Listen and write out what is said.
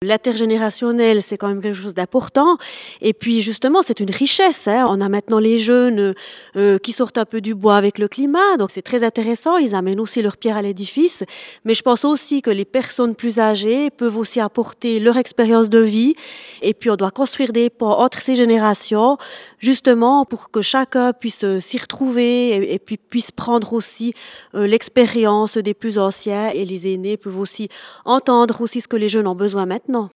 L'intergénérationnel, c'est quand même quelque chose d'important. Et puis justement, c'est une richesse, hein. On a maintenant les jeunes qui sortent un peu du bois avec le climat, donc c'est très intéressant. Ils amènent aussi leur pierre à l'édifice. Mais je pense aussi que les personnes plus âgées peuvent aussi apporter leur expérience de vie. Et puis on doit construire des ponts entre ces générations, justement pour que chacun puisse s'y retrouver et puis puisse prendre aussi l'expérience des plus anciens. Et les aînés peuvent aussi entendre aussi ce que les jeunes ont besoin maintenant.